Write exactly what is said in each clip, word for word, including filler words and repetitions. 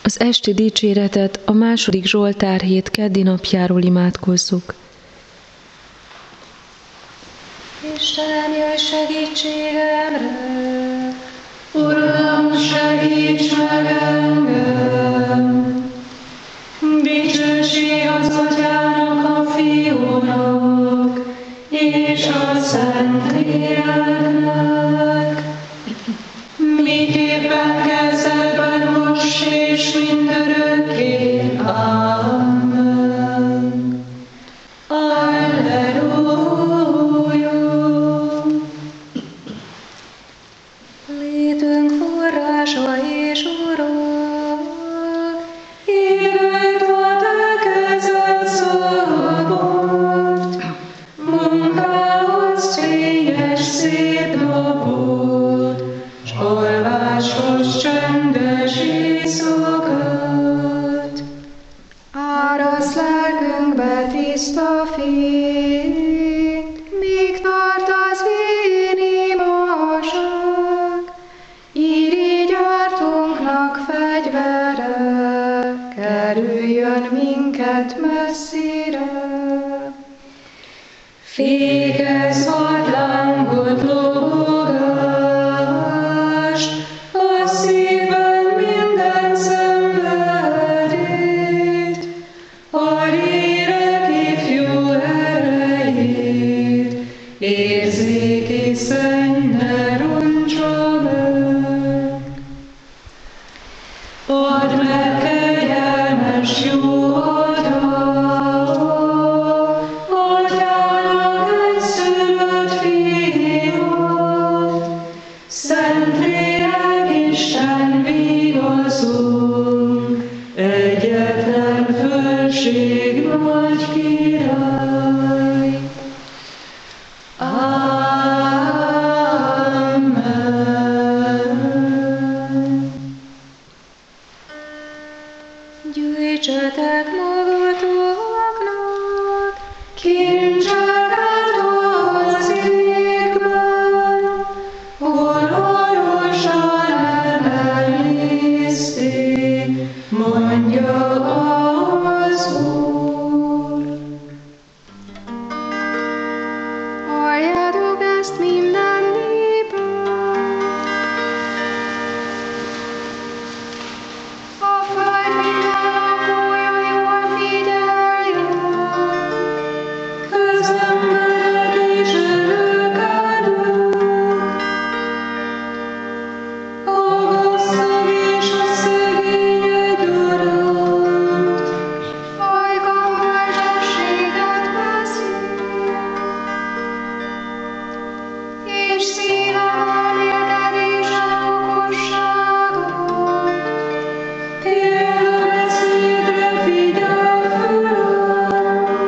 Az esti dicséretet a második Zsoltárhét keddi napjáról imádkozzuk. Istenem, jöjj segítségemre! Uram, segíts meg engem! Dicsőség az Atyának, a Fiúnak, és a Szentléleknek, miképpen kezdetben, most és mindörökké. Amen. Alleluja. Létünk forrása és Ura, évek a te kezed szabott, munkához fényes szép napot, s alváshoz csöndes éjszakát. Árasz lelkünkbe tiszta fény, míg tart az én imaság. Irigyártunknak fegyvere, kerüljön minket messzire. Fékez hadlángot lobogást, a szívben minden szenvedét, a lélek ifjú erejét, érzéki szenny ne roncsa meg. Add meg kegyelmes jó atyát, Atyának egyszülött fiát, Szentlélek Isten vigaszunk, egyetlen fölség nagy király. Amen. Gyűjtsetek magatoknak kincseket az égben, hol hamarosan emelészték, mondja az Úr. Halljátok ezt minden népek! A föld minden lakója jól figyeljenek! Közemberek és örökelők! A gazdag és a szegény egyaránt! Ajkam bölcsességet beszél, és szívem elmélkedésen okosságot. Példabeszédre figyelj fölöm,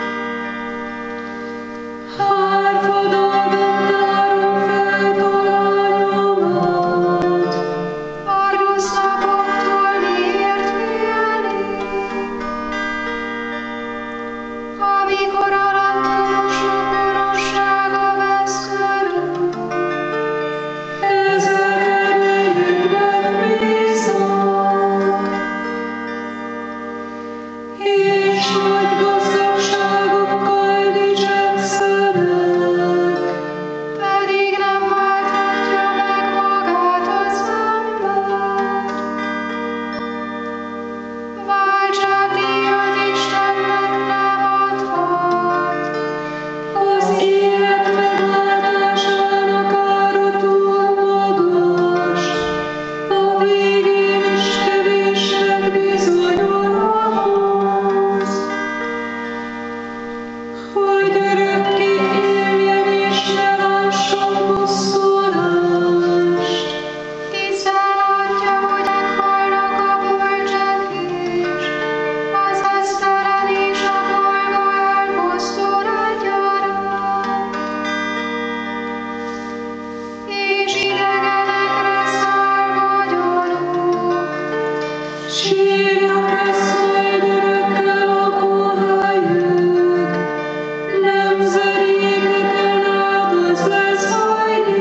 hárfadalban tárom fel találnyomat. A rossz napoktól miért félnék, amikor alattomosok gonoszsága vesz körül? Ezek erejükben bíznak, és nagy gazdagságokkal dicsekszenek, pedig nem válthatja meg magát az ember. Váltságdíjat Istennek nem adhat, az élet megváltásának ára túl magas, a végén is kevésnek bizonyul ahhoz, hogy örökké éljen és ne lásson pusztulást. Hiszen látja, hogy meghalnak a bölcsek is, az esztelen és a bolga elpusztul egyaránt. És idegenekre száll vagyonuk, sírnak lesz majd örökre lakóhelyük, nemzedékeken át az lesz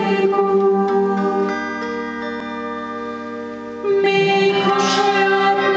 hajlékuk. Még ha saját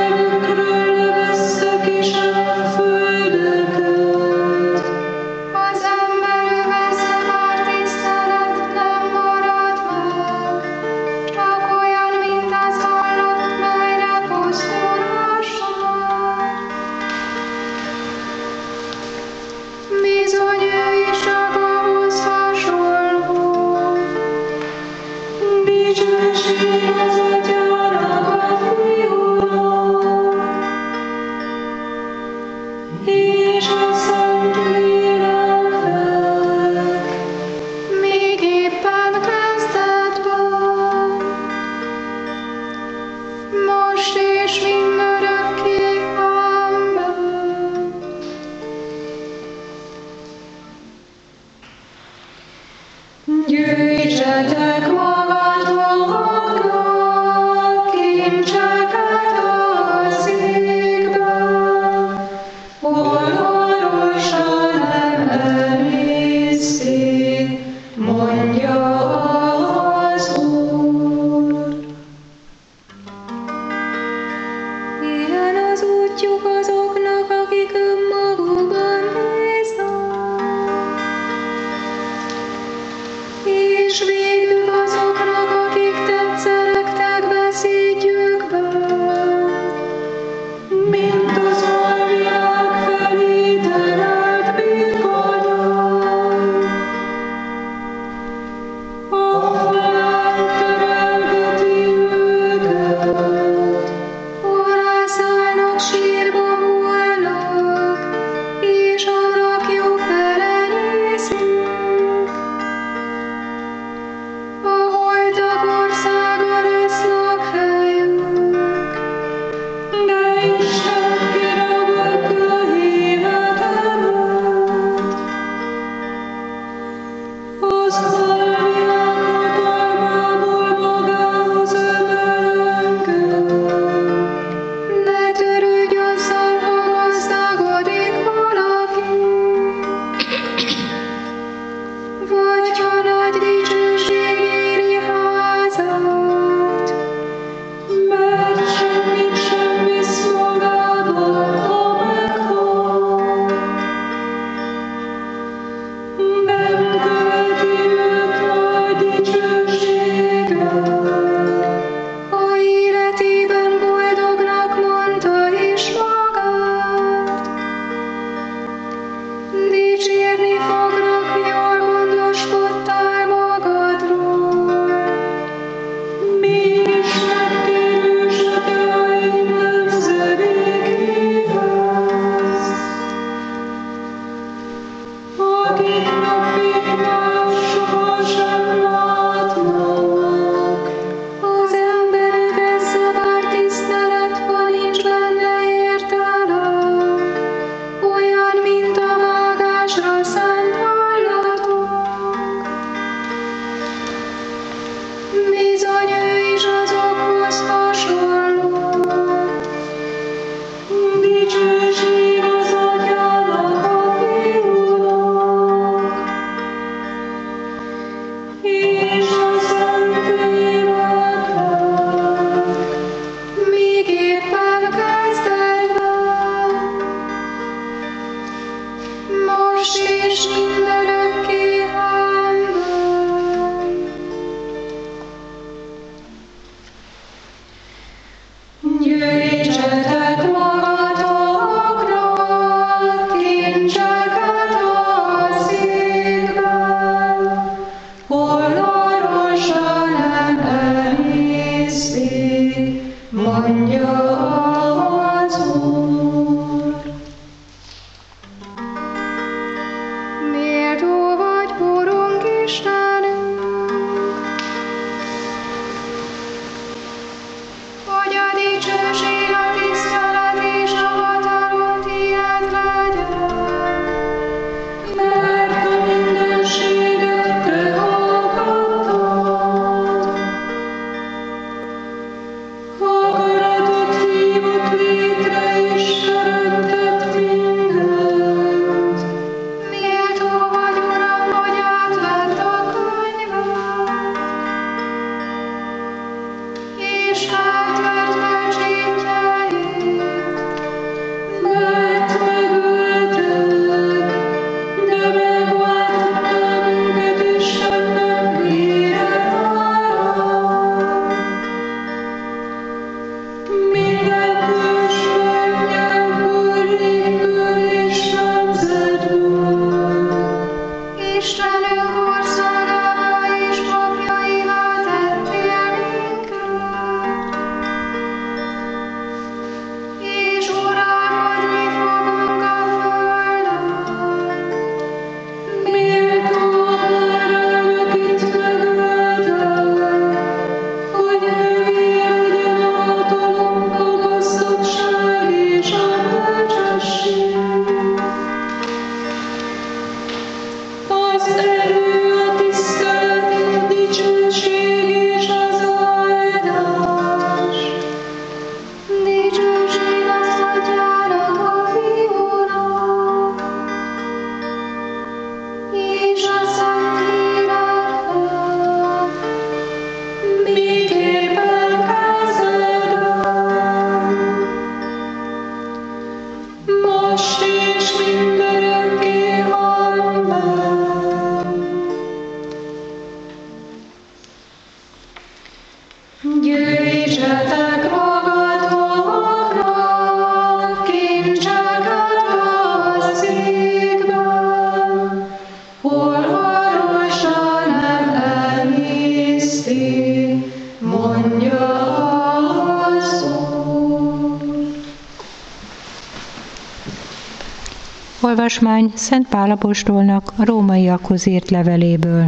Olvasmány Szent Pál apostolnak a rómaiakhoz írt leveléből.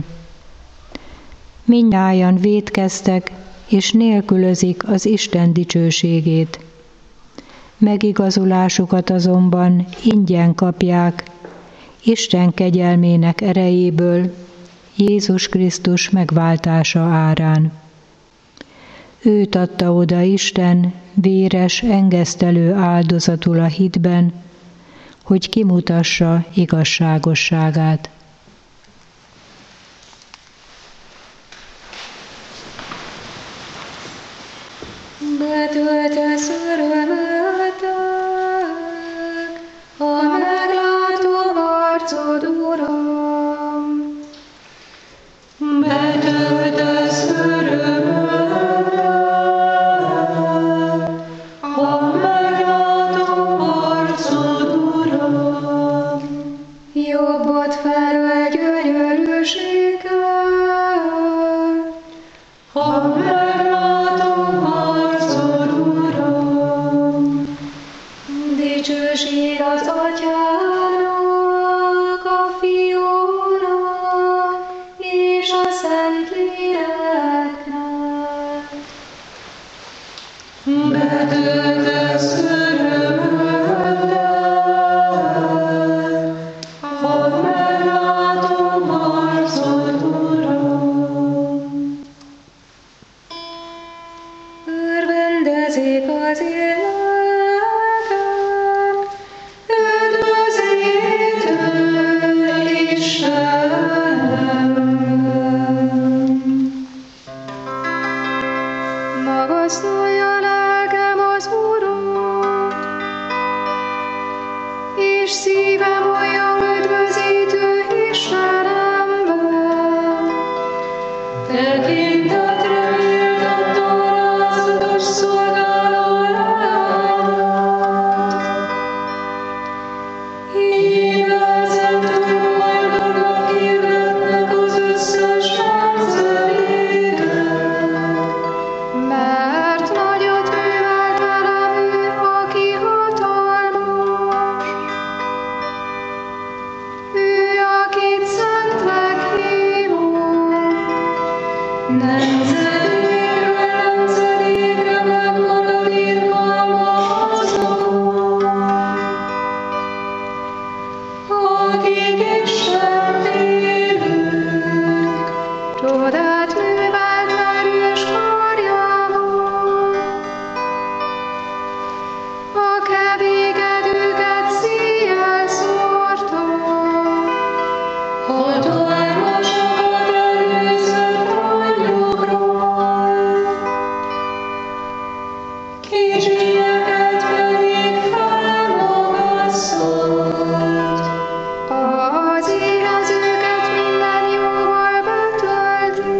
Mindnyájan vétkeztek, és nélkülözik az Isten dicsőségét. Megigazulásukat azonban ingyen kapják, Isten kegyelmének erejéből, Jézus Krisztus megváltása árán. Őt adta oda Isten véres, engesztelő áldozatul a hitben, hogy kimutassa igazságosságát. Betöltesz örömötök, ha meglátom arcod, Uram. Betöltesz örömötök, ha meglátom arcod, Uram. Jobbot felől gyönyörűséggel, ha meglátom arcod, Uram. Dicsőség az Atyának, a Fiúnak és a Szentléleknek. Betöltesz örömöddel, ha meglátom arcod, Uram. Örvendezik az életem, üdvözítő Istenem. Magasztalja lelkem az Urat, és szívem olyan üdvözítő Istenemben. Tekintetre méltató rázatos szolgáló leány, kicsinyeket pedig felmagasszod. Az éhezőket minden jóval betölti,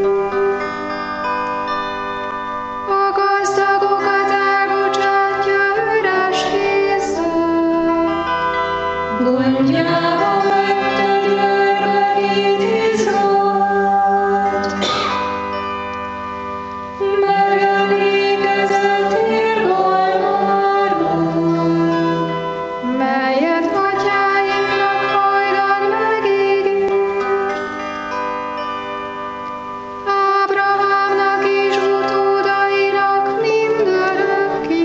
a gazdagokat elbocsátja üres kézzel. Gondjába vetted gyermekét Izraelt, megemlékezett irgalmáról, melyet atyáinknak hajdan megígért, Ábrahámnak és utódainak mindörökké.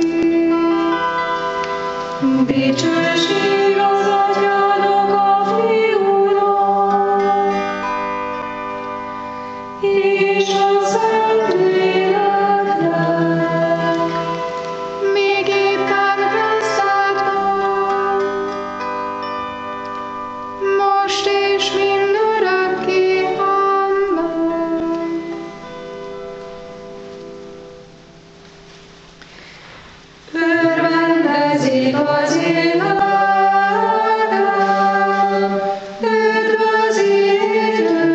Dicsőség az Atyának, a Fiúnak, és a Szentléleknek. Még éppen beszélt van, most és mindörökké. Amen. Örvendezik az életem, üdvözítő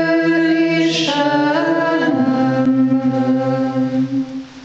Istenem.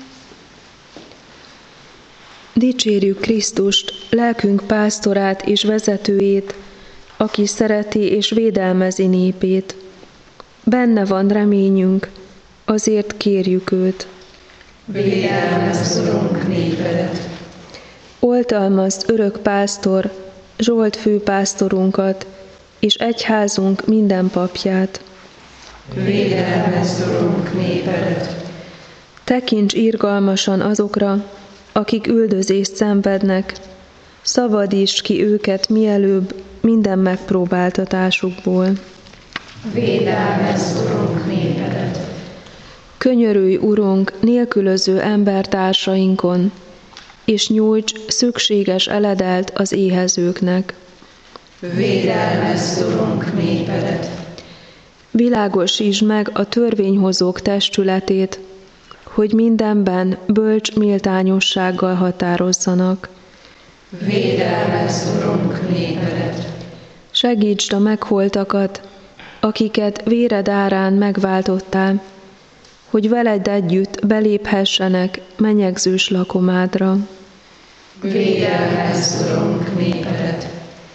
Dicsérjük Krisztust, lelkünk pásztorát és vezetőjét, aki szereti és védelmezi népét. Benne van reményünk, azért kérjük őt. Védelmezd, Urunk, népedet. Oltalmazd, örök pásztor, Zsolt főpásztorunkat, és egyházunk minden papját. Védelmezd, Urunk, népedet. Tekints irgalmasan azokra, akik üldözést szenvednek, szabadítsd ki őket mielőbb minden megpróbáltatásukból. Védelmezd, Urunk, népedet. Könyörülj, Urunk, nélkülöző embertársainkon, és nyújts szükséges eledelt az éhezőknek. Védelmezd, Urunk, népedet. Világosítsd meg a törvényhozók testületét, hogy mindenben bölcs méltányossággal határozzanak. Védelmezd, Urunk, népedet. Segítsd a megholtakat, akiket véred árán megváltottál, hogy veled együtt beléphessenek menyegzős lakomádra. Védelmezd, Urunk, népedet.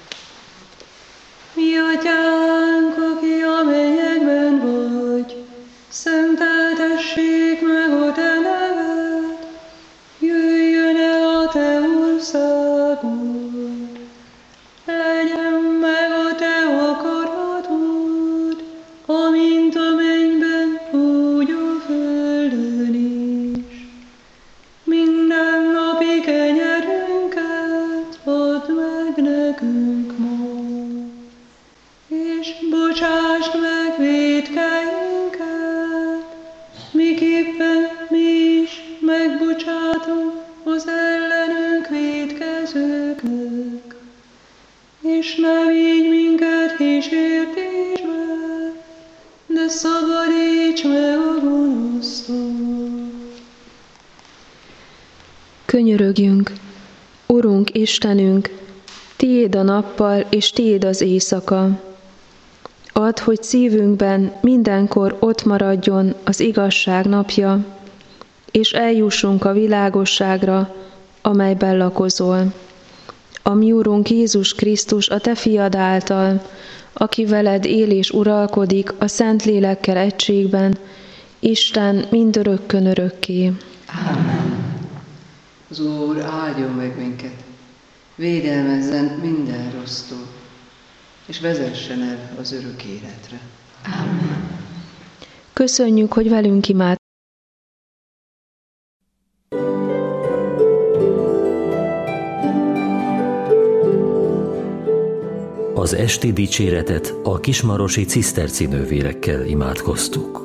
Mi atyánk, aki a mennyekben vagy, szenteltessék meg a te neved, jöjjön el a te országod, legyen meg a te akaratod, amint a mennyben, úgy a földön is. Minden napi kenyerünket add meg nekünk ma, és bocsásd meg vétkeinket, miképpen mi is megbocsátunk az ellenünk vétkezőknek. És ne vigy minket kísértésbe, de szabadíts meg a gonosztól. Könyörögjünk, Urunk Istenünk, tiéd a nappal és tiéd az éjszaka. Add, hogy szívünkben mindenkor ott maradjon az igazság napja, és eljussunk a világosságra, amelyben lakozol. A mi Urunk Jézus Krisztus a te fiad által, aki veled él és uralkodik a Szentlélekkel egységben, Isten mindörökkön örökké. Amen. Az Úr áldjon meg minket, védelmezzen minden rossztól, és vezessen el az örök életre. Amen. Köszönjük, hogy velünk imád. Az esti dicséretet a kismarosi ciszterci nővérekkel imádkoztuk.